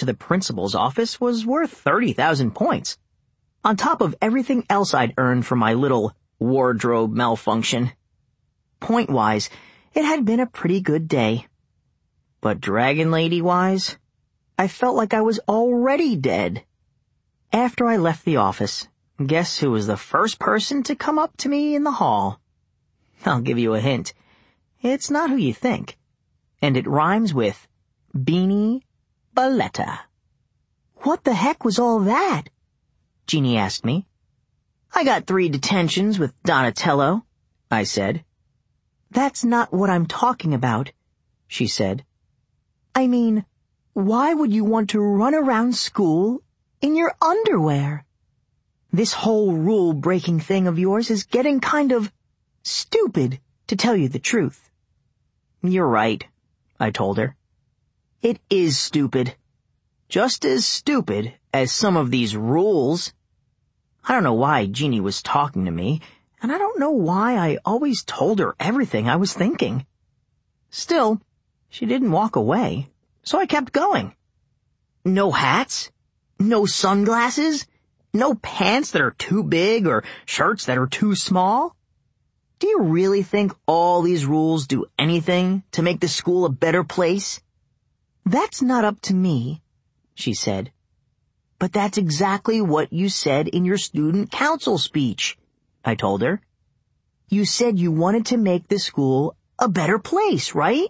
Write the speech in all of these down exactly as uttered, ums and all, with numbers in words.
to the principal's office was worth thirty thousand points, on top of everything else I'd earned from my little wardrobe malfunction. Point-wise, it had been a pretty good day. But Dragon Lady-wise, I felt like I was already dead. After I left the office, guess who was the first person to come up to me in the hall? I'll give you a hint. It's not who you think. And it rhymes with Beanie Balletta. What the heck was all that? Jeannie asked me. I got three detentions with Donatello, I said. That's not what I'm talking about, she said. I mean, why would you want to run around school in your underwear? This whole rule-breaking thing of yours is getting kind of stupid, to tell you the truth. You're right, I told her. It is stupid. Just as stupid as some of these rules. I don't know why Jeannie was talking to me, and I don't know why I always told her everything I was thinking. Still, she didn't walk away, so I kept going. No hats? No sunglasses? No pants that are too big or shirts that are too small? Do you really think all these rules do anything to make the school a better place? That's not up to me, she said. But that's exactly what you said in your student council speech, I told her. You said you wanted to make the school a better place, right?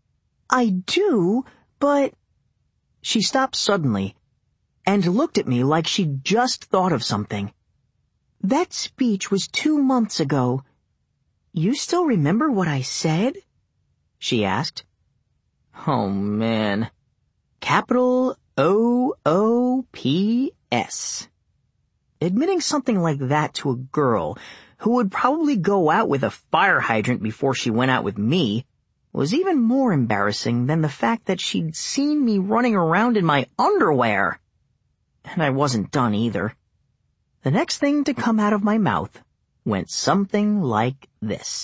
I do, but... She stopped suddenly and looked at me like she'd just thought of something. That speech was two months ago. You still remember what I said? She asked. Oh, man. Capital O O P S. Admitting something like that to a girl who would probably go out with a fire hydrant before she went out with me was even more embarrassing than the fact that she'd seen me running around in my underwear. And I wasn't done either. The next thing to come out of my mouth went something like this.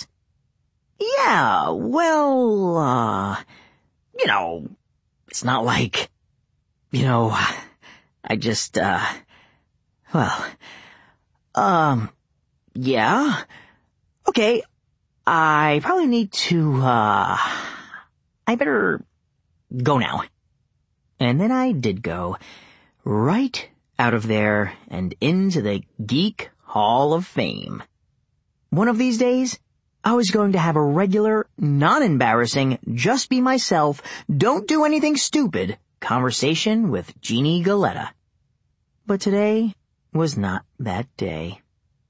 Yeah, well, uh, you know, it's not like, you know, I just, uh, well, um, yeah, okay, I probably need to, uh, I better go now. And then I did go, right out of there and into the Geek Hall of Fame. One of these days, I was going to have a regular, non-embarrassing, just be myself, don't do anything stupid conversation with Jeannie Galletta. But today was not that day.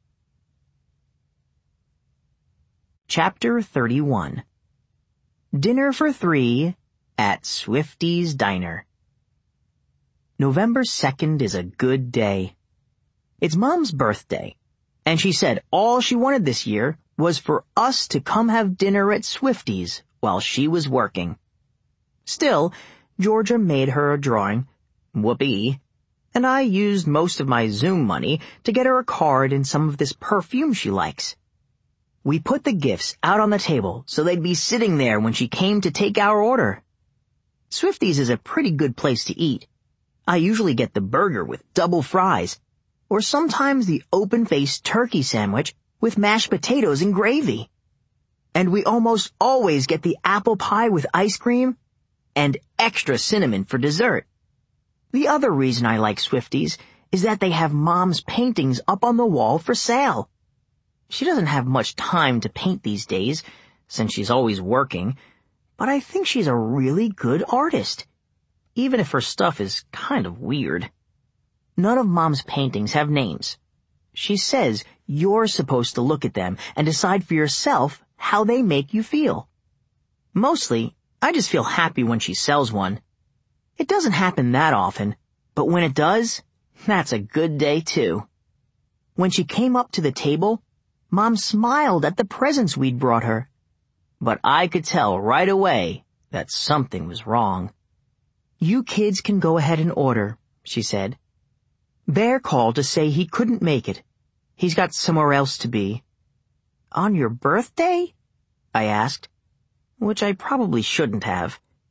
Chapter thirty-one. Dinner for Three at Swifty's Diner. November second is a good day. It's Mom's birthday, and she said all she wanted this year was for us to come have dinner at Swifty's while she was working. Still, Georgia made her a drawing, whoopee, and I used most of my Zoom money to get her a card and some of this perfume she likes. We put the gifts out on the table so they'd be sitting there when she came to take our order. Swifty's is a pretty good place to eat. I usually get the burger with double fries, or sometimes the open-faced turkey sandwich with mashed potatoes and gravy. And we almost always get the apple pie with ice cream and extra cinnamon for dessert. The other reason I like Swifty's is that they have Mom's paintings up on the wall for sale. She doesn't have much time to paint these days, since she's always working, but I think she's a really good artist, even if her stuff is kind of weird. None of Mom's paintings have names. She says you're supposed to look at them and decide for yourself how they make you feel. Mostly, I just feel happy when she sells one. It doesn't happen that often, but when it does, that's a good day too. When she came up to the table, Mom smiled at the presents we'd brought her. But I could tell right away that something was wrong. You kids can go ahead and order, she said. Bear called to say he couldn't make it. He's got somewhere else to be. On your birthday? I asked, which I probably shouldn't have.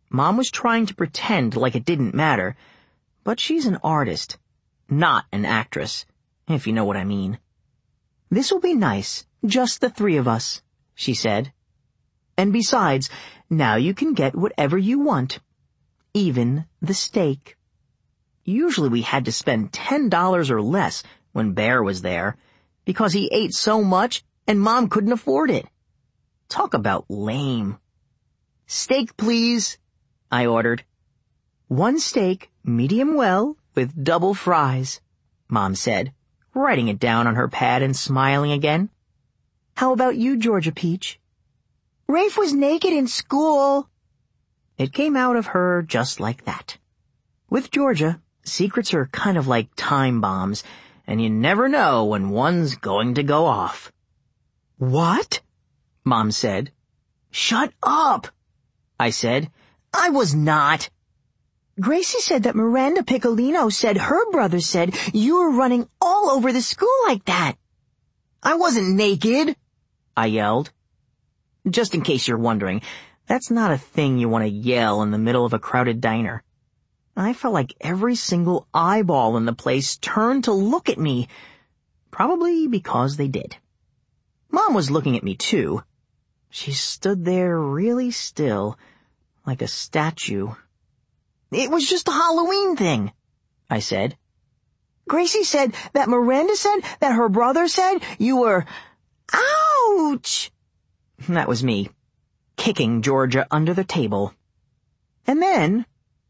Mom was trying to pretend like it didn't matter, but she's an artist, not an actress, if you know what I mean. "This will be nice, just the three of us," she said. "And besides, now you can get whatever you want, even the steak." Usually we had to spend ten dollars or less when Bear was there, because he ate so much and Mom couldn't afford it. Talk about lame. "Steak, please," I ordered. "One steak, medium well, with double fries," Mom said, writing it down on her pad and smiling again. "How about you, Georgia Peach?" "Rafe was naked in school." It came out of her just like that. With Georgia, secrets are kind of like time bombs, and you never know when one's going to go off. "What?" Mom said. "Shut up," I said. "I was not." "Gracie said that Miranda Piccolino said her brother said you were running all over the school like that." "I wasn't naked," I yelled. Just in case you're wondering, that's not a thing you want to yell in the middle of a crowded diner. I felt like every single eyeball in the place turned to look at me, probably because they did. Mom was looking at me too. She stood there really still, like a statue. "It was just a Halloween thing," I said. "Gracie said that Miranda said that her brother said you were... Ouch!" That was me, kicking Georgia under the table. And then...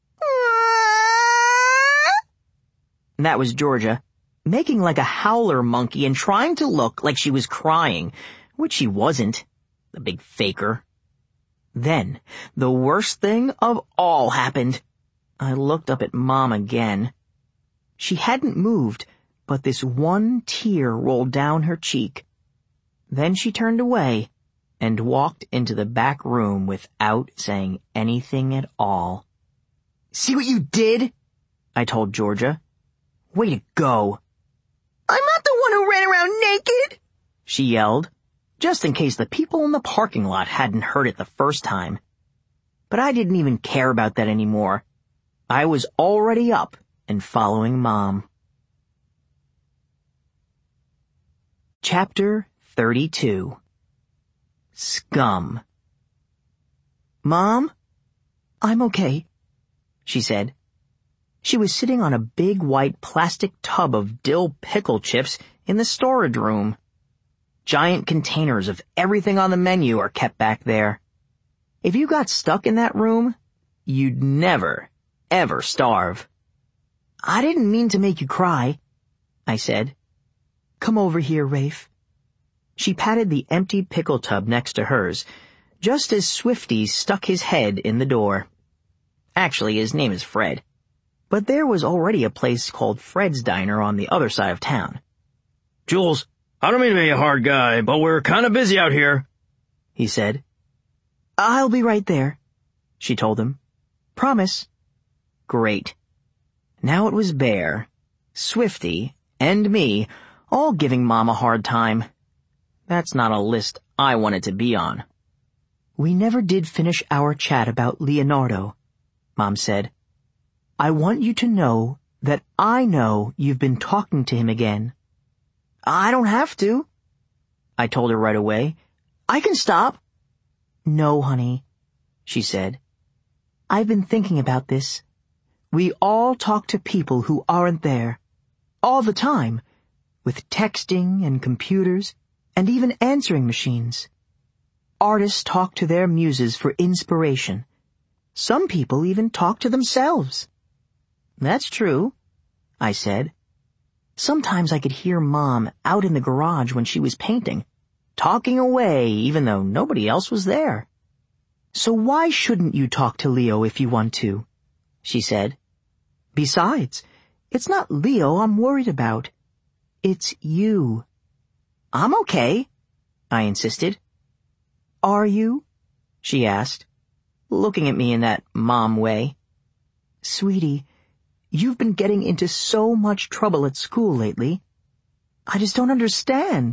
That was Georgia, making like a howler monkey and trying to look like she was crying, which she wasn't, the big faker. Then, the worst thing of all happened. I looked up at Mom again. She hadn't moved, but this one tear rolled down her cheek. Then she turned away and walked into the back room without saying anything at all. "See what you did?" I told Georgia. "Way to go." "I'm not the one who ran around naked," she yelled, just in case the people in the parking lot hadn't heard it the first time. But I didn't even care about that anymore. I was already up and following Mom. Chapter thirty-two. Scum. "Mom, I'm okay," she said. She was sitting on a big white plastic tub of dill pickle chips in the storage room. Giant containers of everything on the menu are kept back there. If you got stuck in that room, you'd never, ever starve. "I didn't mean to make you cry," I said. "Come over here, Rafe." She patted the empty pickle tub next to hers, just as Swifty stuck his head in the door. Actually, his name is Fred. But there was already a place called Fred's Diner on the other side of town. "Jules, I don't mean to be a hard guy, but we're kind of busy out here," he said. "I'll be right there," she told him. "Promise." Great. Now it was Bear, Swifty, and me, all giving Mom a hard time. That's not a list I wanted to be on. "We never did finish our chat about Leonardo," Mom said. "I want you to know that I know you've been talking to him again." "I don't have to," I told her right away. "I can stop." "No, honey," she said. "I've been thinking about this. We all talk to people who aren't there. All the time. With texting and computers and even answering machines. Artists talk to their muses for inspiration. Some people even talk to themselves." "That's true," I said. Sometimes I could hear Mom out in the garage when she was painting, talking away even though nobody else was there. "So why shouldn't you talk to Leo if you want to?" she said. "Besides, it's not Leo I'm worried about. It's you." "I'm okay," I insisted. "Are you?" she asked, looking at me in that Mom way. "Sweetie, you've been getting into so much trouble at school lately. I just don't understand.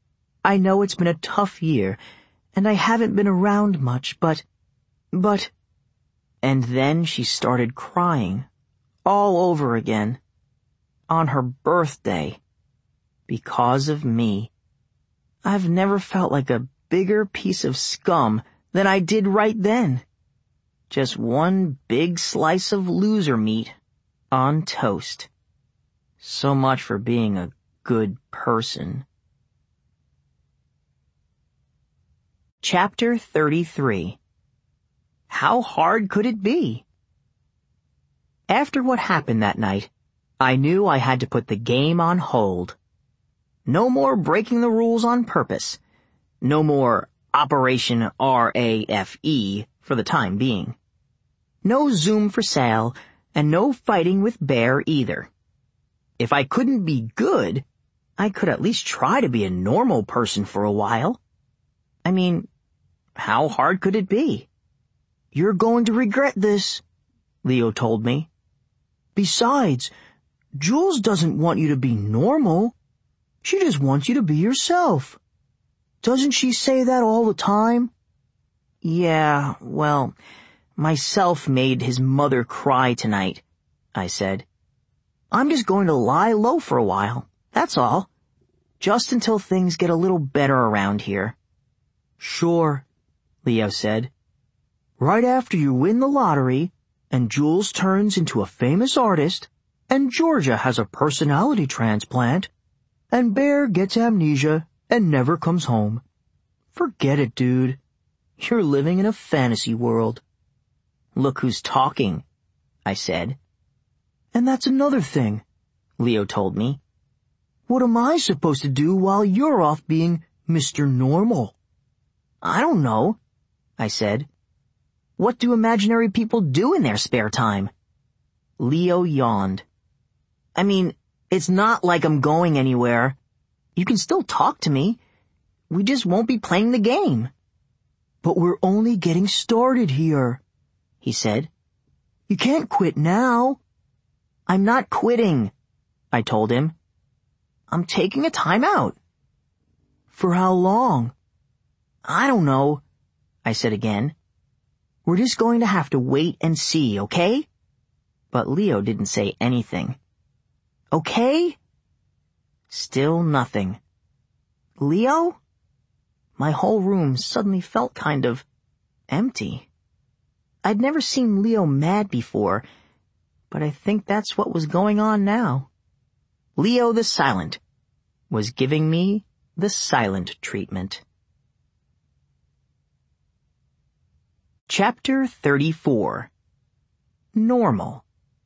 I know it's been a tough year, and I haven't been around much, but... but... And then she started crying, all over again, on her birthday, because of me. I've never felt like a bigger piece of scum than I did right then. Just one big slice of loser meat on toast. So much for being a good person. Chapter thirty-three. How hard could it be? After what happened that night, I knew I had to put the game on hold. No more breaking the rules on purpose. No more Operation R A F E for the time being. No Zoom for sale, and no fighting with Bear either. If I couldn't be good, I could at least try to be a normal person for a while. I mean, how hard could it be? You're going to regret this, Leo told me. Besides, Jules doesn't want you to be normal. She just wants you to be yourself. Doesn't she say that all the time? Yeah, well, myself made his mother cry tonight, I said. I'm just going to lie low for a while, that's all. Just until things get a little better around here. Sure, Leo said. Right after you win the lottery, and Jules turns into a famous artist, and Georgia has a personality transplant, and Bear gets amnesia and never comes home. Forget it, dude. You're living in a fantasy world. Look who's talking, I said. And that's another thing, Leo told me. What am I supposed to do while you're off being Mister Normal? I don't know, I said. What do imaginary people do in their spare time? Leo yawned. I mean, it's not like I'm going anywhere. You can still talk to me. We just won't be playing the game. But we're only getting started here, he said. You can't quit now. I'm not quitting, I told him. I'm taking a time out. For how long? I don't know, I said again. We're just going to have to wait and see, okay? But Leo didn't say anything. Okay? Still nothing. Leo? My whole room suddenly felt kind of empty. I'd never seen Leo mad before, but I think that's what was going on now. Leo the Silent was giving me the silent treatment. Chapter thirty-four. Normal.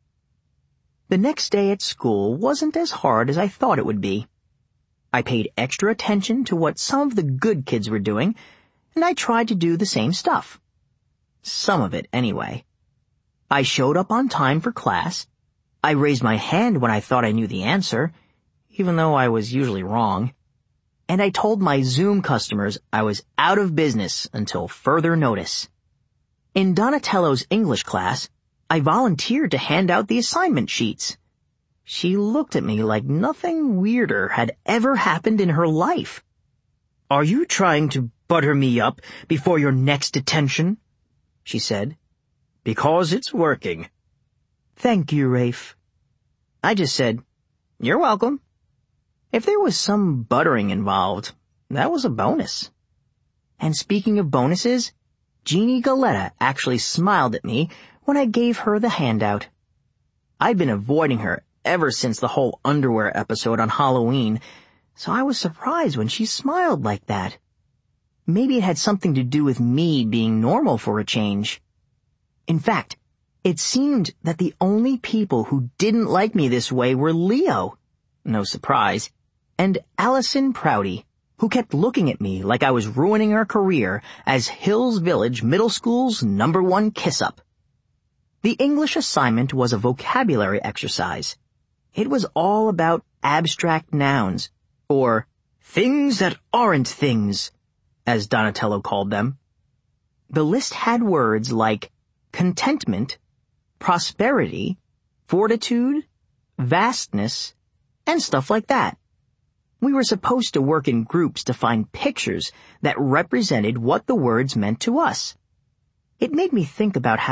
The next day at school wasn't as hard as I thought it would be. I paid extra attention to what some of the good kids were doing, and I tried to do the same stuff. Some of it, anyway. I showed up on time for class. I raised my hand when I thought I knew the answer, even though I was usually wrong. And I told my Zoom customers I was out of business until further notice. In Donatello's English class, I volunteered to hand out the assignment sheets. She looked at me like nothing weirder had ever happened in her life. Are you trying to butter me up before your next detention? She said. Because it's working. Thank you, Rafe. I just said, you're welcome. If there was some buttering involved, that was a bonus. And speaking of bonuses, Jeannie Galetta actually smiled at me when I gave her the handout. I'd been avoiding her ever since the whole underwear episode on Halloween, so I was surprised when she smiled like that. Maybe it had something to do with me being normal for a change. In fact, it seemed that the only people who didn't like me this way were Leo, no surprise, and Allison Prouty, who kept looking at me like I was ruining her career as Hills Village Middle School's number one kiss-up. The English assignment was a vocabulary exercise. It was all about abstract nouns, or things that aren't things, as Donatello called them. The list had words like contentment, prosperity, fortitude, vastness, and stuff like that. We were supposed to work in groups to find pictures that represented what the words meant to us. It made me think about how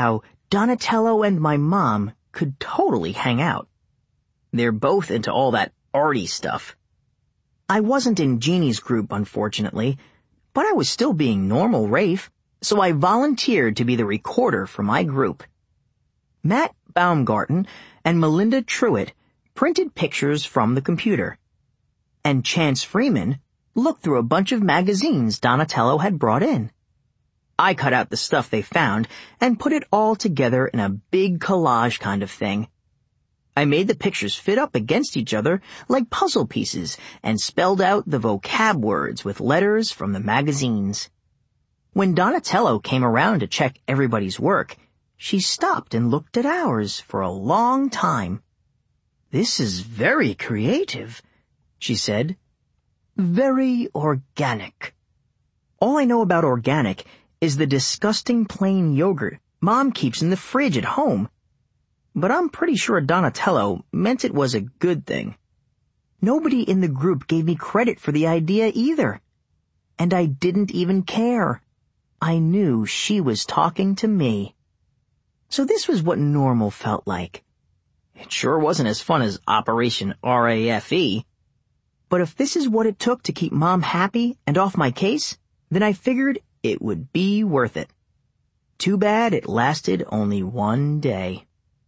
Donatello and my mom could totally hang out. They're both into all that arty stuff. I wasn't in Jeannie's group, unfortunately, but I was still being normal Rafe, so I volunteered to be the recorder for my group. Matt Baumgarten and Melinda Truitt printed pictures from the computer, and Chance Freeman looked through a bunch of magazines Donatello had brought in. I cut out the stuff they found and put it all together in a big collage kind of thing. I made the pictures fit up against each other like puzzle pieces and spelled out the vocab words with letters from the magazines. When Donatello came around to check everybody's work, she stopped and looked at ours for a long time. "This is very creative," she said. "Very organic." All I know about organic is the disgusting plain yogurt Mom keeps in the fridge at home. But I'm pretty sure Donatello meant it was a good thing. Nobody in the group gave me credit for the idea either. And I didn't even care. I knew she was talking to me. So this was what normal felt like. It sure wasn't as fun as Operation R A F E. But if this is what it took to keep Mom happy and off my case, then I figured it would be worth it. Too bad it lasted only one day.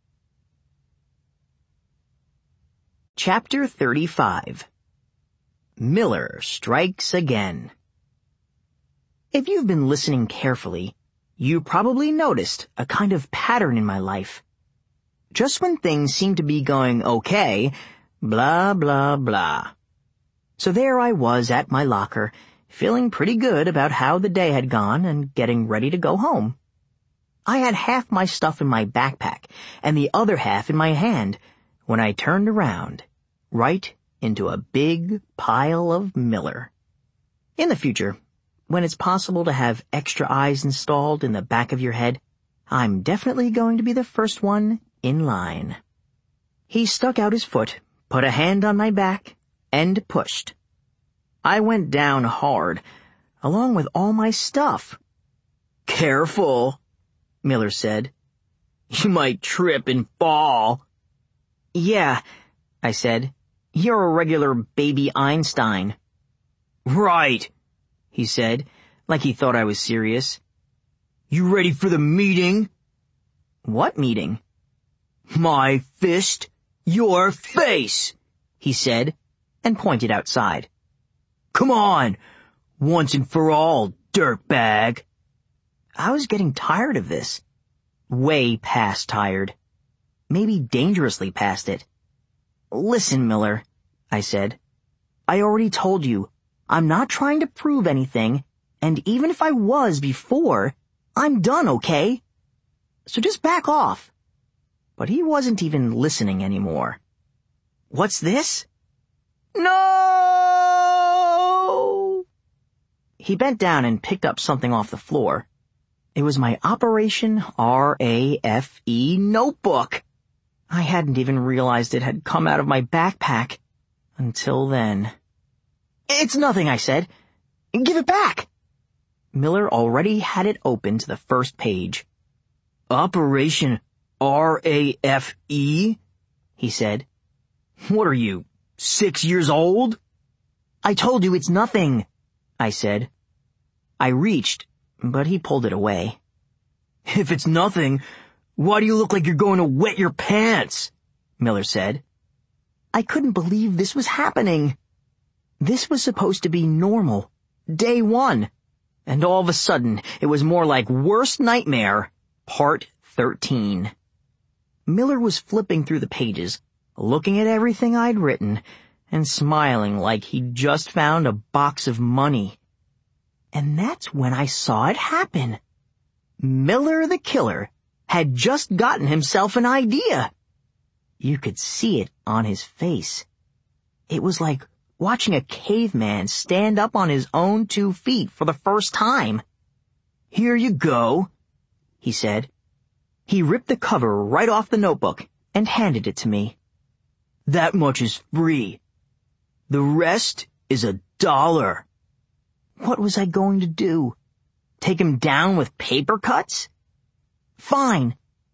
Chapter thirty-five. Miller Strikes Again. If you've been listening carefully, you probably noticed a kind of pattern in my life. Just when things seem to be going okay, blah, blah, blah. So there I was at my locker, feeling pretty good about how the day had gone and getting ready to go home. I had half my stuff in my backpack and the other half in my hand when I turned around, right into a big pile of Miller. In the future, when it's possible to have extra eyes installed in the back of your head, I'm definitely going to be the first one in line. He stuck out his foot, put a hand on my back, and pushed. I went down hard, along with all my stuff. "Careful," Miller said. "You might trip and fall." "Yeah," I said. "You're a regular baby Einstein." "Right," he said, like he thought I was serious. "You ready for the meeting?" "What meeting?" "My fist, your face," he said, and pointed outside. "Come on, once and for all, dirtbag." I was getting tired of this. Way past tired. Maybe dangerously past it. "Listen, Miller," I said. "I already told you, I'm not trying to prove anything, and even if I was before, I'm done, okay? So just back off." But he wasn't even listening anymore. "What's this?" "No!" He bent down and picked up something off the floor. It was my Operation R A F E notebook. I hadn't even realized it had come out of my backpack until then. "It's nothing," I said. "Give it back." Miller already had it open to the first page. "Operation R A F E?" he said. "What are you, six years old?" "I told you it's nothing," I said. I reached, but he pulled it away. "If it's nothing, why do you look like you're going to wet your pants?" Miller said. I couldn't believe this was happening. This was supposed to be normal, day one, and all of a sudden it was more like Worst Nightmare, part thirteen. Miller was flipping through the pages, looking at everything I'd written, and smiling like he'd just found a box of money. And that's when I saw it happen. Miller the Killer had just gotten himself an idea. You could see it on his face. It was like watching a caveman stand up on his own two feet for the first time. "Here you go," he said. He ripped the cover right off the notebook and handed it to me. "That much is free. The rest is a dollar." What was I going to do? Take him down with paper cuts? Fine,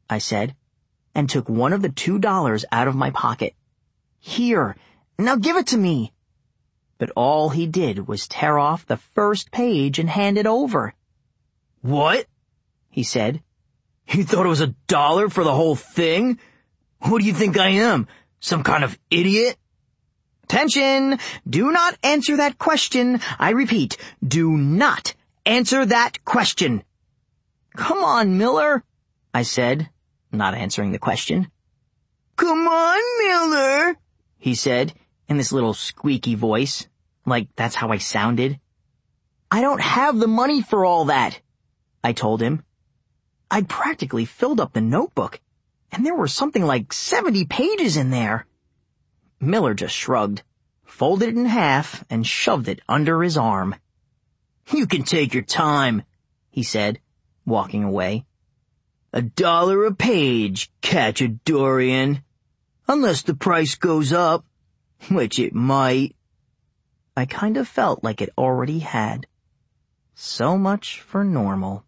I said, and took one of the two dollars out of my pocket. Here, now give it to me. But all he did was tear off the first page and hand it over. What? He said. You thought it was a dollar for the whole thing? Who do you think I am? Some kind of idiot? Attention! Do not answer that question. I repeat, do not answer that question. Come on, Miller, I said, not answering the question. Come on, Miller, he said, in this little squeaky voice, like that's how I sounded. I don't have the money for all that, I told him. I'd practically filled up the notebook, and there were something like seventy pages in there. Miller just shrugged, folded it in half, and shoved it under his arm. You can take your time, he said, walking away. A dollar a page, Cacciadorian. Unless the price goes up, which it might. I kind of felt like it already had. So much for normal.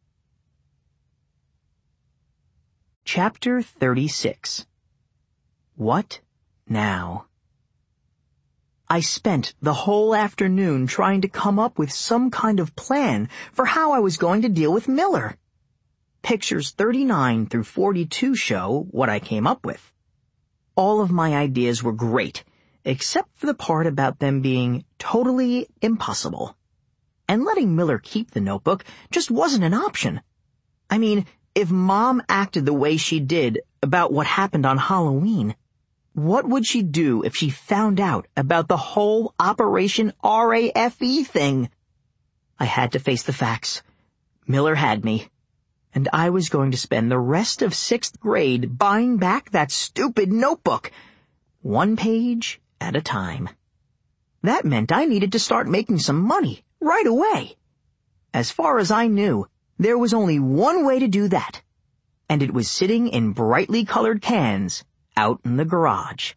Chapter thirty-six. What now? I spent the whole afternoon trying to come up with some kind of plan for how I was going to deal with Miller. Pictures thirty-nine through forty-two show what I came up with. All of my ideas were great, except for the part about them being totally impossible. And letting Miller keep the notebook just wasn't an option. I mean, if Mom acted the way she did about what happened on Halloween, what would she do if she found out about the whole Operation R A F E thing? I had to face the facts. Miller had me, and I was going to spend the rest of sixth grade buying back that stupid notebook, one page at a time. That meant I needed to start making some money right away. As far as I knew, there was only one way to do that, and it was sitting in brightly colored cans out in the garage.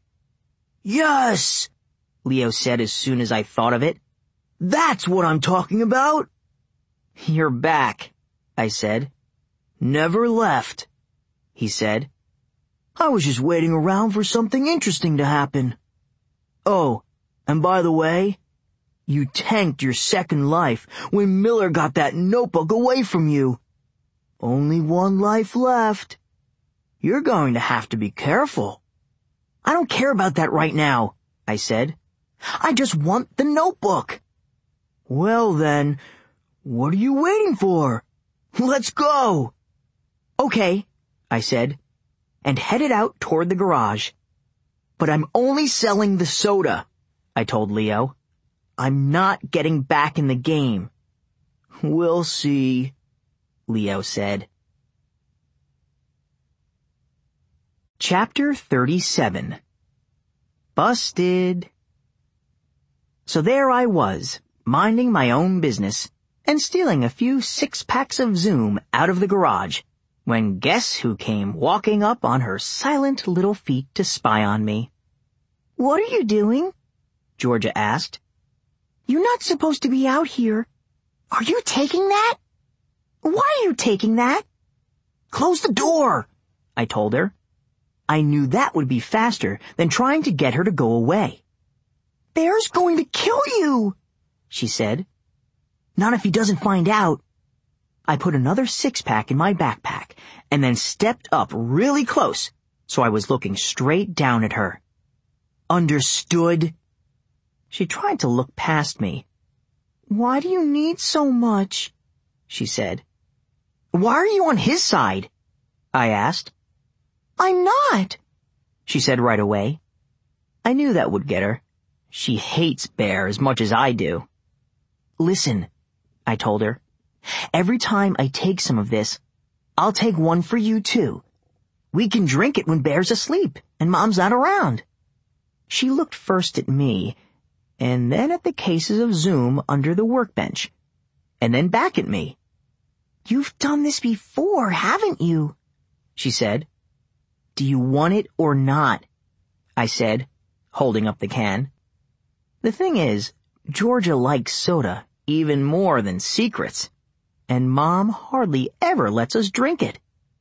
Yes, Leo said as soon as I thought of it. That's what I'm talking about. You're back, I said. Never left, he said. I was just waiting around for something interesting to happen. Oh, and by the way, you tanked your second life when Miller got that notebook away from you. Only one life left. You're going to have to be careful. I don't care about that right now, I said. I just want the notebook. Well then, what are you waiting for? Let's go. Okay, I said, and headed out toward the garage. But I'm only selling the soda, I told Leo. I'm not getting back in the game. We'll see, Leo said. Chapter thirty-seven. Busted. So there I was, minding my own business, and stealing a few six-packs of Zoom out of the garage, when guess who came walking up on her silent little feet to spy on me. What are you doing? Georgia asked. You're not supposed to be out here. Are you taking that? Why are you taking that? Close the door, I told her. I knew that would be faster than trying to get her to go away. Bear's going to kill you, she said. Not if he doesn't find out. I put another six-pack in my backpack and then stepped up really close so I was looking straight down at her. Understood? She tried to look past me. Why do you need so much? She said. Why are you on his side? I asked. I'm not, she said right away. I knew that would get her. She hates Bear as much as I do. Listen, I told her. Every time I take some of this, I'll take one for you too. We can drink it when Bear's asleep and Mom's not around. She looked first at me, and then at the cases of Zoom under the workbench, and then back at me. You've done this before, haven't you? She said. Do you want it or not? I said, holding up the can. The thing is, Georgia likes soda even more than secrets, and Mom hardly ever lets us drink it.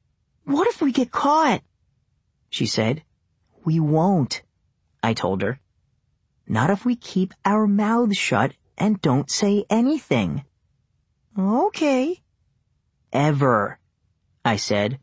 What if we get caught? She said. We won't, I told her. Not if we keep our mouths shut and don't say anything. Okay. Ever, I said.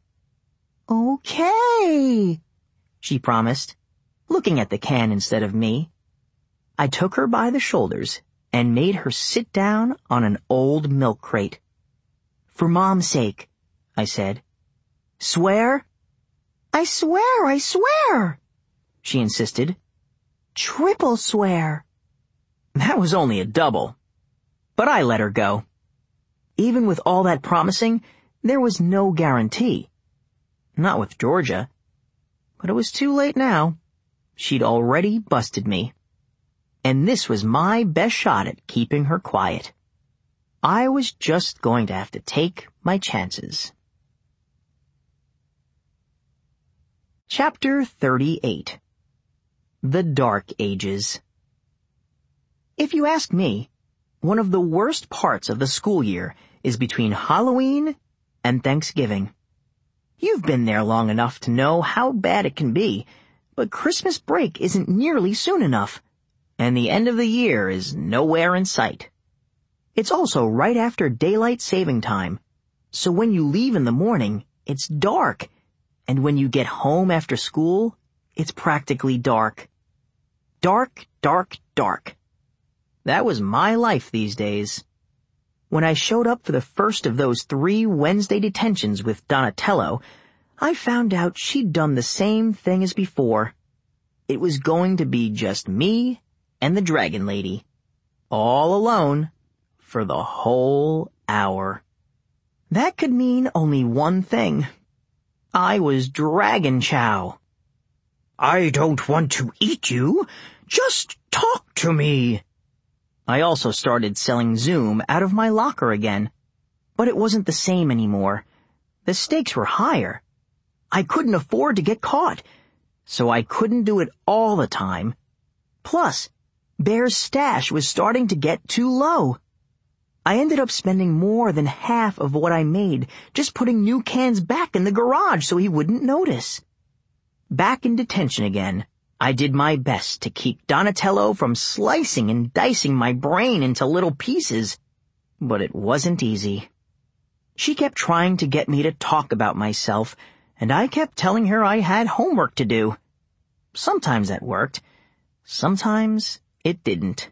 Okay, she promised, looking at the can instead of me. I took her by the shoulders and made her sit down on an old milk crate. For Mom's sake, I said. Swear? I swear, I swear, she insisted. Triple swear. That was only a double. But I let her go. Even with all that promising, there was no guarantee. Not with Georgia. But it was too late now. She'd already busted me. And this was my best shot at keeping her quiet. I was just going to have to take my chances. Chapter thirty-eight. The Dark Ages. If you ask me, one of the worst parts of the school year is between Halloween and Thanksgiving. You've been there long enough to know how bad it can be, but Christmas break isn't nearly soon enough, and the end of the year is nowhere in sight. It's also right after daylight saving time, so when you leave in the morning, it's dark, and when you get home after school, it's practically dark. Dark, dark, dark. That was my life these days. When I showed up for the first of those three Wednesday detentions with Donatello, I found out she'd done the same thing as before. It was going to be just me and the Dragon Lady, all alone, for the whole hour. That could mean only one thing. I was Dragon Chow. I don't want to eat you. Just talk to me. I also started selling Zoom out of my locker again. But it wasn't the same anymore. The stakes were higher. I couldn't afford to get caught, so I couldn't do it all the time. Plus, Bear's stash was starting to get too low. I ended up spending more than half of what I made just putting new cans back in the garage so he wouldn't notice. Back in detention again, I did my best to keep Donatello from slicing and dicing my brain into little pieces, but it wasn't easy. She kept trying to get me to talk about myself, and I kept telling her I had homework to do. Sometimes that worked. Sometimes it didn't.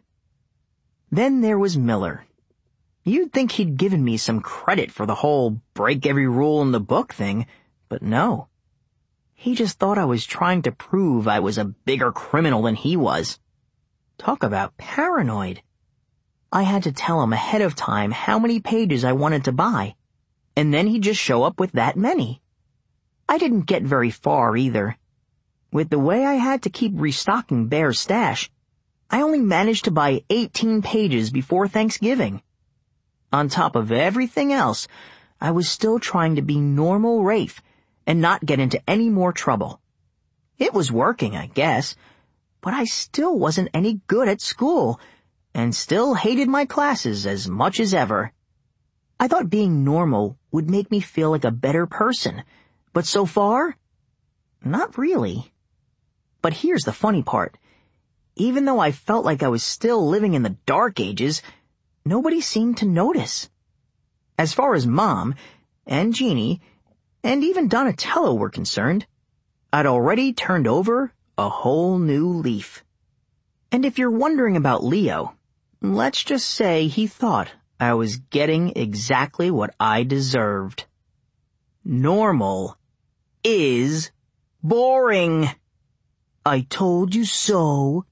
Then there was Miller. You'd think he'd given me some credit for the whole break every rule in the book thing, but no. He just thought I was trying to prove I was a bigger criminal than he was. Talk about paranoid. I had to tell him ahead of time how many pages I wanted to buy, and then he'd just show up with that many. I didn't get very far either. With the way I had to keep restocking Bear's stash, I only managed to buy eighteen pages before Thanksgiving. On top of everything else, I was still trying to be normal Rafe and not get into any more trouble. It was working, I guess, but I still wasn't any good at school and still hated my classes as much as ever. I thought being normal would make me feel like a better person, but so far, not really. But here's the funny part. Even though I felt like I was still living in the Dark Ages, nobody seemed to notice. As far as Mom and Jeannie and even Donatello were concerned, I'd already turned over a whole new leaf. And if you're wondering about Leo, let's just say he thought I was getting exactly what I deserved. Normal is boring. I told you so.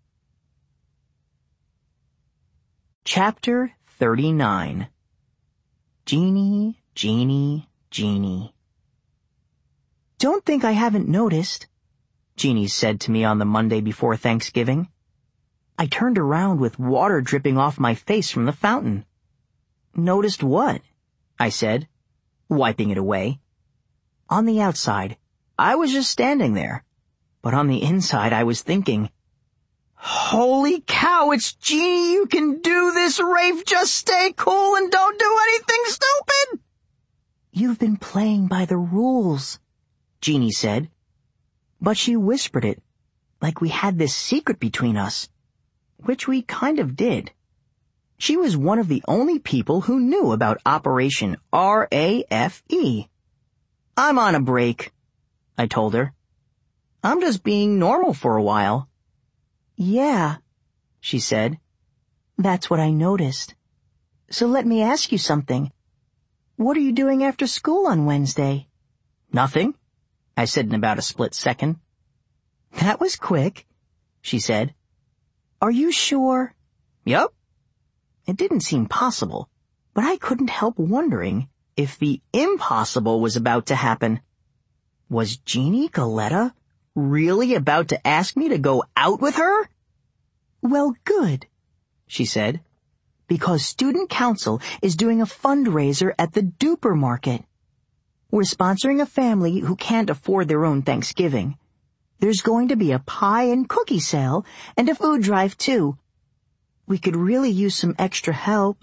Chapter thirty-nine. Jeannie, Jeannie, Jeannie. Don't think I haven't noticed, Jeannie said to me on the Monday before Thanksgiving. I turned around with water dripping off my face from the fountain. Noticed what? I said, wiping it away. On the outside, I was just standing there, but on the inside I was thinking, holy cow, it's Jeannie, you can do this, Rafe, just stay cool and don't do anything stupid. "You've been playing by the rules," Jeannie said. But she whispered it, like we had this secret between us, which we kind of did. She was one of the only people who knew about Operation R A F E. "I'm on a break," I told her. "I'm just being normal for a while." "Yeah," she said. "That's what I noticed. So let me ask you something. What are you doing after school on Wednesday?" "Nothing," I said in about a split second. "That was quick," she said. "Are you sure?" "Yup." It didn't seem possible, but I couldn't help wondering if the impossible was about to happen. Was Jeannie Galletta really about to ask me to go out with her? "Well, good," she said, "because Student Council is doing a fundraiser at the Duper Market. We're sponsoring a family who can't afford their own Thanksgiving. There's going to be a pie and cookie sale and a food drive, too. We could really use some extra help."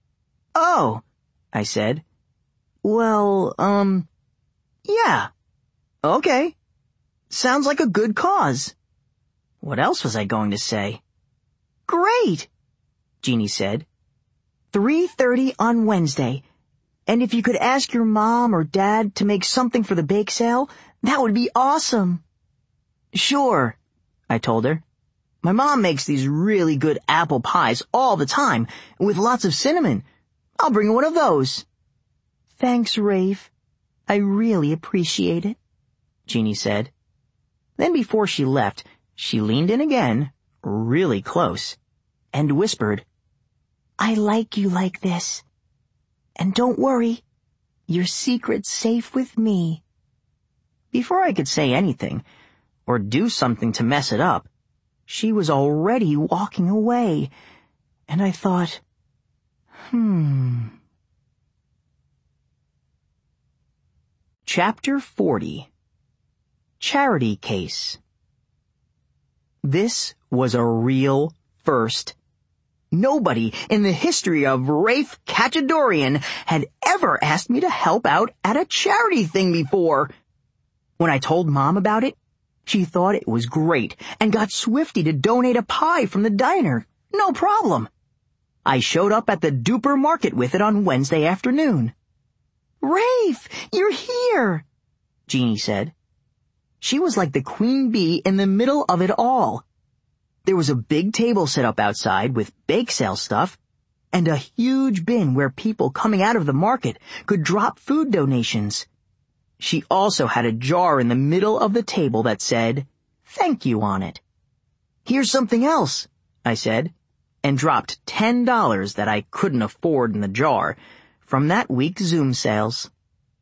"Oh," I said. "Well, um, yeah. Okay. Sounds like a good cause." What else was I going to say? "Great," Jeannie said. three thirty on Wednesday. And if you could ask your mom or dad to make something for the bake sale, that would be awesome." "Sure," I told her. "My mom makes these really good apple pies all the time, with lots of cinnamon. I'll bring one of those." "Thanks, Rafe. I really appreciate it," Jeannie said. Then before she left, she leaned in again, really close, and whispered, "I like you like this. And don't worry, your secret's safe with me." Before I could say anything, or do something to mess it up, she was already walking away, and I thought, hmm. Chapter forty. Charity Case. This was a real first. Nobody in the history of Rafe Cachadorian had ever asked me to help out at a charity thing before. When I told Mom about it, she thought it was great and got Swifty to donate a pie from the diner. No problem. I showed up at the Duper Market with it on Wednesday afternoon. "Rafe, you're here," Jeannie said. She was like the queen bee in the middle of it all. There was a big table set up outside with bake sale stuff, and a huge bin where people coming out of the market could drop food donations. She also had a jar in the middle of the table that said, "Thank you" on it. "Here's something else," I said, and dropped ten dollars that I couldn't afford in the jar from that week's Zoom sales.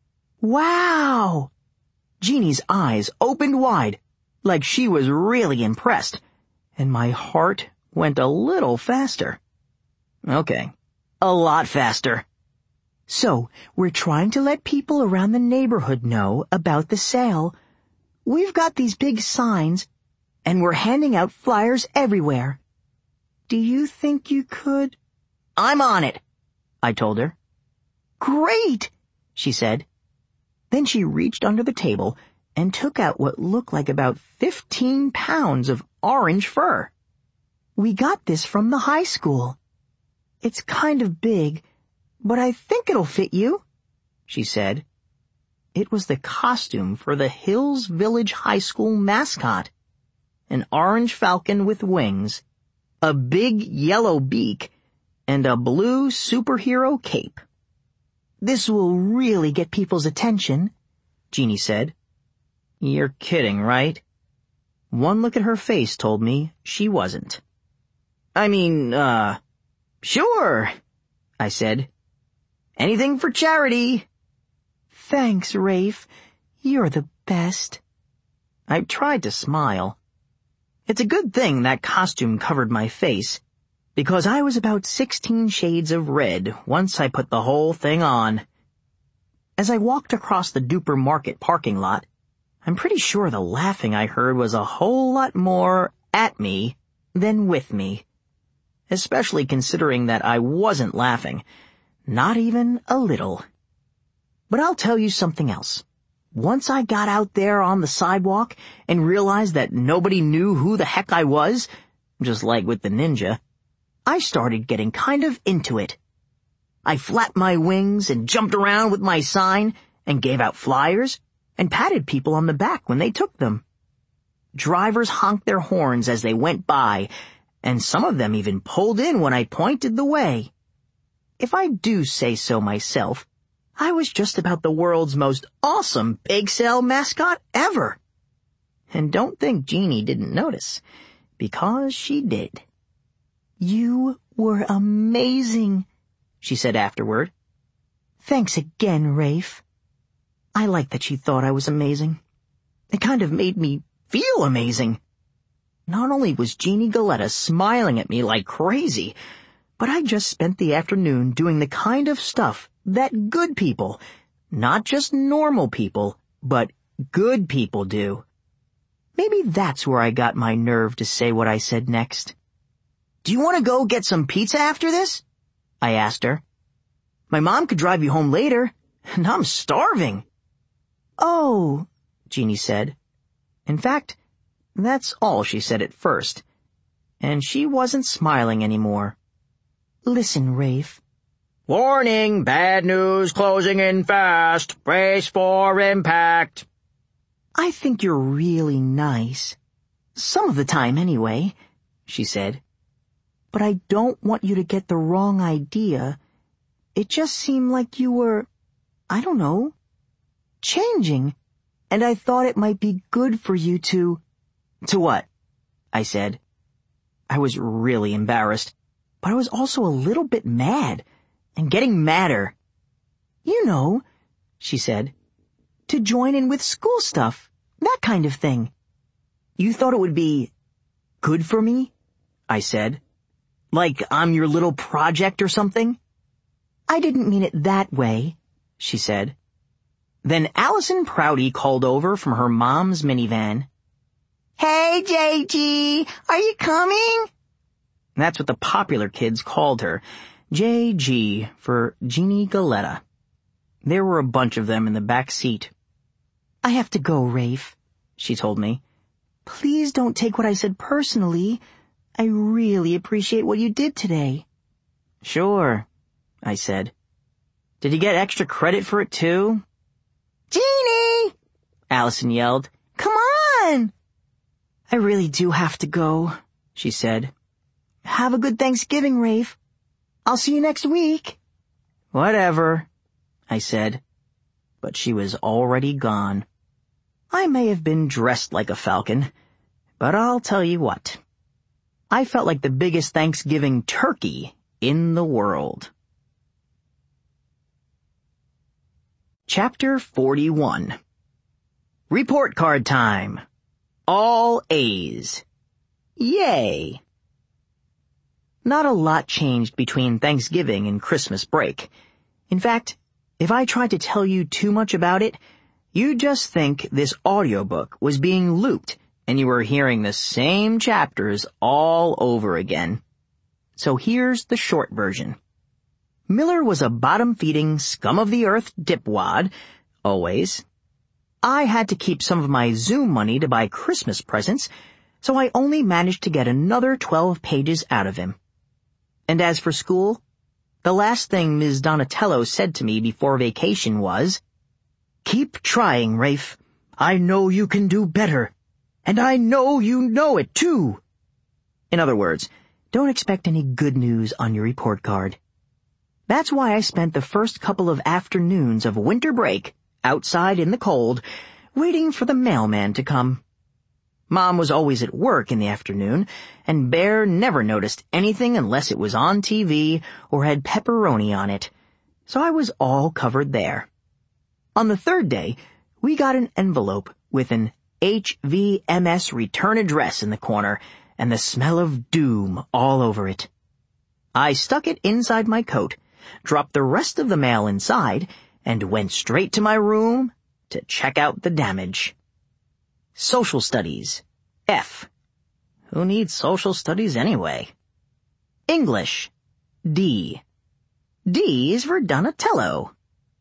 "Wow!" Jeannie's eyes opened wide, like she was really impressed, and my heart went a little faster. Okay, a lot faster. "So, we're trying to let people around the neighborhood know about the sale. We've got these big signs, and we're handing out flyers everywhere. Do you think you could—" "I'm on it," I told her. "Great," she said. Then she reached under the table and took out what looked like about fifteen pounds of orange fur. "We got this from the high school. It's kind of big, but I think it'll fit you," she said. It was the costume for the Hills Village High School mascot. An orange falcon with wings, a big yellow beak, and a blue superhero cape. "This will really get people's attention," Jeannie said. "You're kidding, right?" One look at her face told me she wasn't. "I mean, uh, sure," I said. "Anything for charity." "Thanks, Rafe. You're the best." I tried to smile. It's a good thing that costume covered my face, because I was about sixteen shades of red once I put the whole thing on. As I walked across the Duper Market parking lot, I'm pretty sure the laughing I heard was a whole lot more at me than with me, especially considering that I wasn't laughing, not even a little. But I'll tell you something else. Once I got out there on the sidewalk and realized that nobody knew who the heck I was, just like with the ninja, I started getting kind of into it. I flapped my wings and jumped around with my sign and gave out flyers and patted people on the back when they took them. Drivers honked their horns as they went by, and some of them even pulled in when I pointed the way. If I do say so myself, I was just about the world's most awesome bake sale mascot ever. And don't think Jeannie didn't notice, because she did. You were amazing, she said afterward. Thanks again, Rafe. I liked that she thought I was amazing. It kind of made me feel amazing. Not only was Jeannie Galletta smiling at me like crazy, but I just spent the afternoon doing the kind of stuff that good people, not just normal people, but good people do. Maybe that's where I got my nerve to say what I said next. "Do you want to go get some pizza after this?" I asked her. "My mom could drive you home later, and I'm starving." "Oh," Jeannie said. In fact, that's all she said at first, and she wasn't smiling anymore. "Listen, Rafe." Warning, bad news closing in fast. Brace for impact. "I think you're really nice. Some of the time, anyway," she said. "But I don't want you to get the wrong idea. It just seemed like you were, I don't know, changing, and I thought it might be good for you to—" "To what?" I said. I was really embarrassed, but I was also a little bit mad, and getting madder. "You know," she said, "to join in with school stuff, that kind of thing." "You thought it would be good for me?" I said. "Like I'm your little project or something?" "I didn't mean it that way," she said. Then Allison Prouty called over from her mom's minivan. "Hey, J G, are you coming?" That's what the popular kids called her, J G for Jeannie Galletta. There were a bunch of them in the back seat. "I have to go, Rafe," she told me. "Please don't take what I said personally. I really appreciate what you did today." "Sure," I said. "Did you get extra credit for it, too?" "Jeannie!" Allison yelled. "Come on!" "I really do have to go," she said. "Have a good Thanksgiving, Rafe. I'll see you next week." "Whatever," I said. But she was already gone. I may have been dressed like a falcon, but I'll tell you what. I felt like the biggest Thanksgiving turkey in the world. Chapter forty-one. Report card time. All A's. Yay! Not a lot changed between Thanksgiving and Christmas break. In fact, if I tried to tell you too much about it, you'd just think this audiobook was being looped and you were hearing the same chapters all over again. So here's the short version. Miller was a bottom-feeding, scum-of-the-earth dipwad, always. I had to keep some of my Zoom money to buy Christmas presents, so I only managed to get another twelve pages out of him. And as for school, the last thing Miz Donatello said to me before vacation was, "Keep trying, Rafe. I know you can do better. And I know you know it, too." In other words, don't expect any good news on your report card. That's why I spent the first couple of afternoons of winter break outside in the cold, waiting for the mailman to come. Mom was always at work in the afternoon, and Bear never noticed anything unless it was on T V or had pepperoni on it, so I was all covered there. On the third day, we got an envelope with an H V M S return address in the corner and the smell of doom all over it. I stuck it inside my coat, dropped the rest of the mail inside, and went straight to my room to check out the damage. Social Studies, F. Who needs social studies anyway? English, D. D is for Donatello.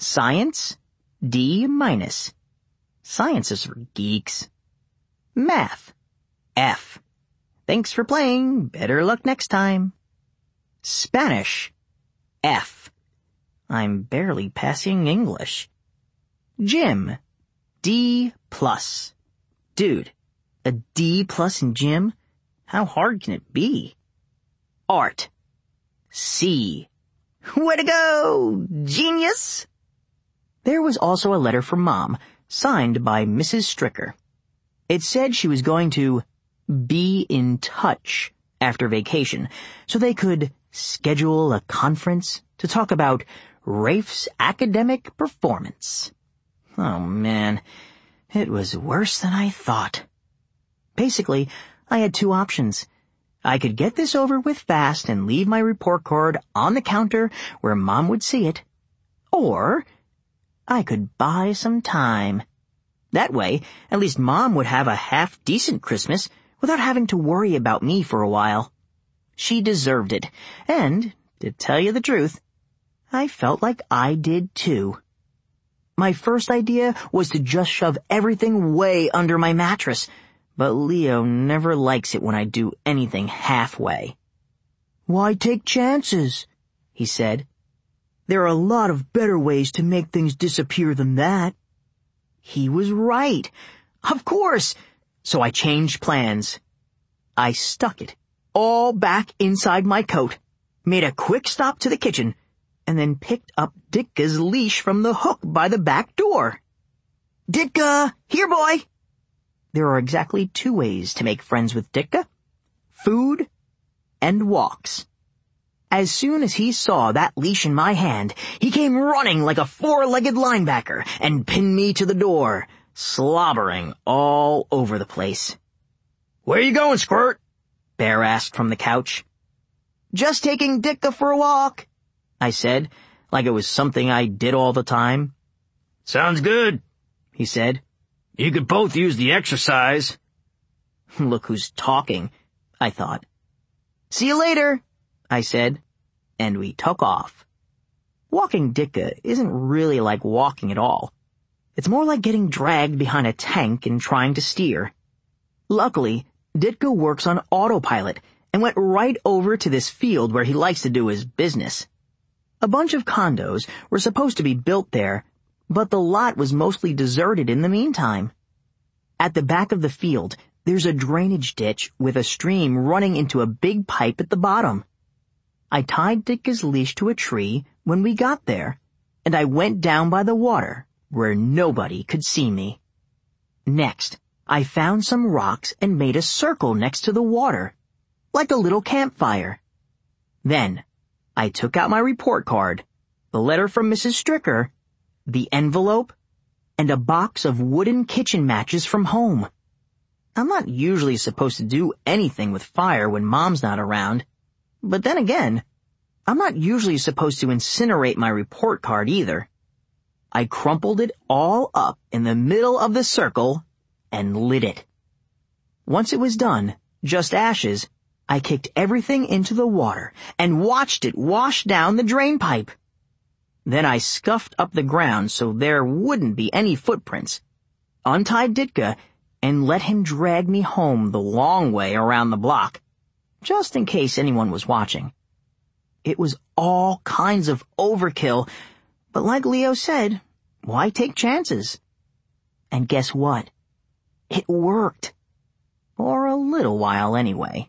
Science, D minus. Science is for geeks. Math, F. Thanks for playing. Better luck next time. Spanish, F. I'm barely passing English. Gym, D plus. Dude, a D plus in gym? How hard can it be? Art, C. Way to go, genius! There was also a letter from Mom, signed by Missus Stricker. It said she was going to be in touch after vacation, so they could schedule a conference to talk about Rafe's academic performance. Oh man, it was worse than I thought. Basically, I had two options. I could get this over with fast and leave my report card on the counter where Mom would see it, or I could buy some time. That way, at least Mom would have a half-decent Christmas without having to worry about me for a while. She deserved it, and, to tell you the truth, I felt like I did too. My first idea was to just shove everything way under my mattress, but Leo never likes it when I do anything halfway. "Why take chances?" he said. "There are a lot of better ways to make things disappear than that." He was right. Of course. So I changed plans. I stuck it all back inside my coat, made a quick stop to the kitchen, and then picked up Ditka's leash from the hook by the back door. "Ditka, here boy!" There are exactly two ways to make friends with Ditka: food and walks. As soon as he saw that leash in my hand, he came running like a four-legged linebacker and pinned me to the door, slobbering all over the place. "Where you going, Squirt?" Bear asked from the couch. "Just taking Ditka for a walk," I said, like it was something I did all the time. "Sounds good," he said. "You could both use the exercise." Look who's talking, I thought. "See you later," I said, and we took off. Walking Ditka isn't really like walking at all. It's more like getting dragged behind a tank and trying to steer. Luckily, Ditka works on autopilot and went right over to this field where he likes to do his business. A bunch of condos were supposed to be built there, but the lot was mostly deserted in the meantime. At the back of the field, there's a drainage ditch with a stream running into a big pipe at the bottom. I tied Ditka's leash to a tree when we got there, and I went down by the water where nobody could see me. Next, I found some rocks and made a circle next to the water, like a little campfire. Then, I took out my report card, the letter from Missus Stricker, the envelope, and a box of wooden kitchen matches from home. I'm not usually supposed to do anything with fire when Mom's not around, but then again, I'm not usually supposed to incinerate my report card either. I crumpled it all up in the middle of the circle and lit it. Once it was done, just ashes, I kicked everything into the water and watched it wash down the drain pipe. Then I scuffed up the ground so there wouldn't be any footprints, untied Ditka, and let him drag me home the long way around the block, just in case anyone was watching. It was all kinds of overkill, but like Leo said, why take chances? And guess what? It worked. For a little while anyway.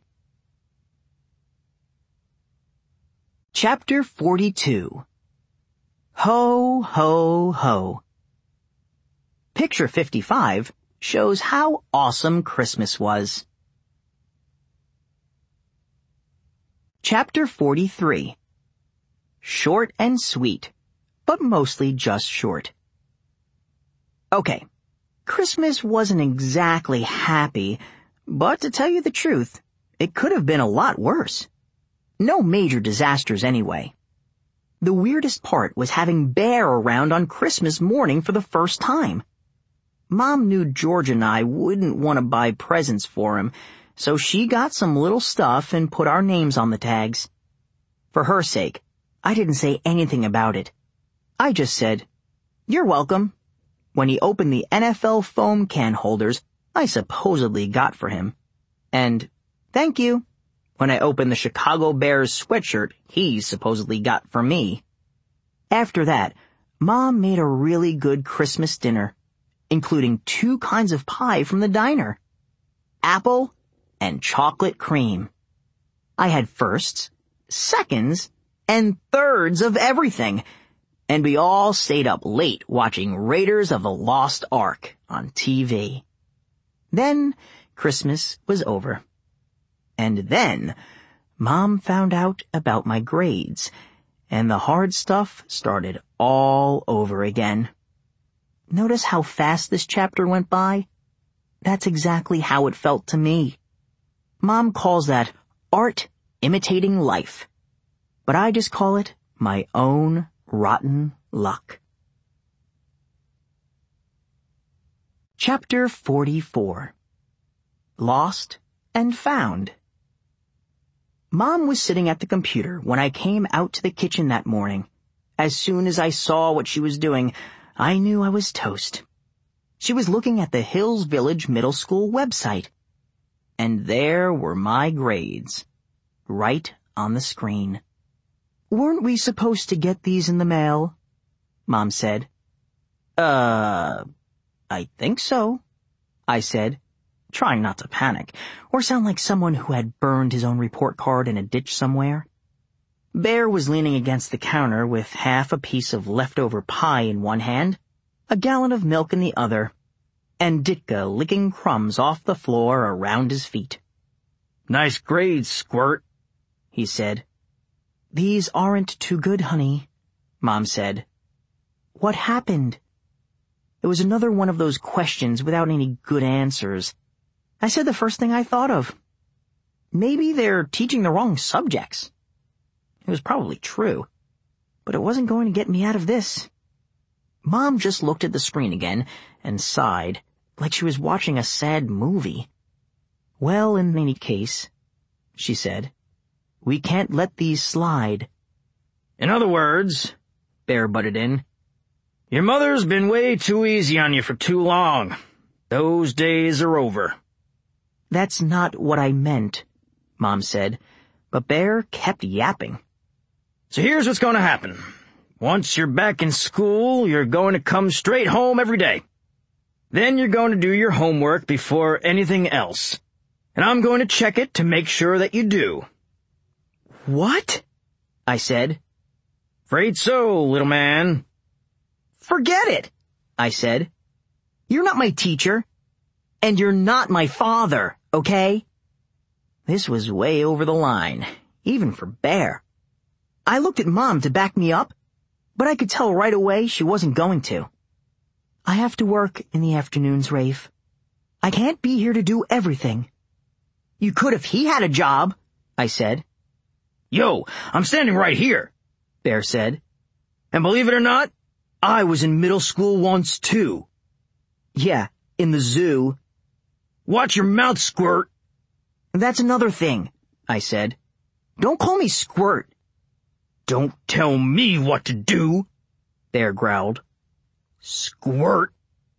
Chapter forty-two. Ho, ho, ho. Picture fifty-five shows how awesome Christmas was. Chapter forty-three. Short and sweet, but mostly just short. Okay, Christmas wasn't exactly happy, but to tell you the truth, it could have been a lot worse. No major disasters anyway. The weirdest part was having Bear around on Christmas morning for the first time. Mom knew George and I wouldn't want to buy presents for him, so she got some little stuff and put our names on the tags. For her sake, I didn't say anything about it. I just said, "You're welcome," when he opened the N F L foam can holders I supposedly got for him, and "Thank you," when I opened the Chicago Bears sweatshirt he supposedly got for me. After that, Mom made a really good Christmas dinner, including two kinds of pie from the diner. Apple and chocolate cream. I had firsts, seconds, and thirds of everything, and we all stayed up late watching Raiders of the Lost Ark on T V. Then Christmas was over. And then Mom found out about my grades, and the hard stuff started all over again. Notice how fast this chapter went by? That's exactly how it felt to me. Mom calls that art imitating life, but I just call it my own rotten luck. Chapter forty-four. Lost and Found. Mom was sitting at the computer when I came out to the kitchen that morning. As soon as I saw what she was doing, I knew I was toast. She was looking at the Hills Village Middle School website. And there were my grades, right on the screen. "Weren't we supposed to get these in the mail?" Mom said. Uh, I think so, I said, trying not to panic, or sound like someone who had burned his own report card in a ditch somewhere. Bear was leaning against the counter with half a piece of leftover pie in one hand, a gallon of milk in the other, and Ditka licking crumbs off the floor around his feet. "Nice grades, Squirt," he said. "These aren't too good, honey," Mom said. "What happened?" It was another one of those questions without any good answers. I said the first thing I thought of. Maybe they're teaching the wrong subjects. It was probably true, but it wasn't going to get me out of this. Mom just looked at the screen again and sighed, like she was watching a sad movie. "Well, in any case," she said, "we can't let these slide." "In other words," Bear butted in, "your mother's been way too easy on you for too long. Those days are over." "That's not what I meant," Mom said, but Bear kept yapping. "So here's what's going to happen. Once you're back in school, you're going to come straight home every day. Then you're going to do your homework before anything else, and I'm going to check it to make sure that you do." "What?" I said. "Afraid so, little man." "Forget it," I said. "You're not my teacher, and you're not my father, okay?" This was way over the line, even for Bear. I looked at Mom to back me up, but I could tell right away she wasn't going to. "I have to work in the afternoons, Rafe. I can't be here to do everything." "You could if he had a job," I said. "Yo, I'm standing right here," Bear said. "And believe it or not, I was in middle school once too." "Yeah, in the zoo." "Watch your mouth, Squirt." "That's another thing," I said. "Don't call me Squirt." "Don't tell me what to do," Bear growled. "Squirt."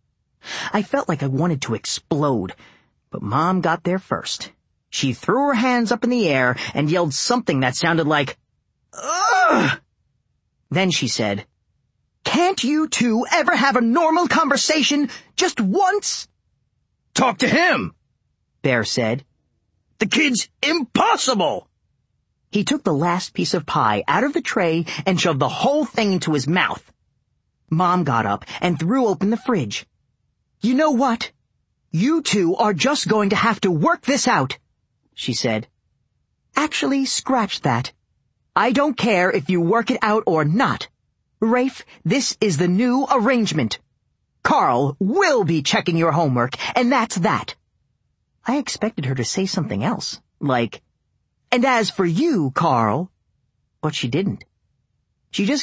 I felt like I wanted to explode, but Mom got there first. She threw her hands up in the air and yelled something that sounded like, "Ugh!" Then she said, "Can't you two ever have a normal conversation just once?" "Talk to him," Bear said. "The kid's impossible." He took the last piece of pie out of the tray and shoved the whole thing into his mouth. Mom got up and threw open the fridge. "You know what? You two are just going to have to work this out," she said. "Actually, scratch that. I don't care if you work it out or not. Rafe, this is the new arrangement. Carl will be checking your homework, and that's that." I expected her to say something else, like, "And as for you, Carl," but she didn't. She just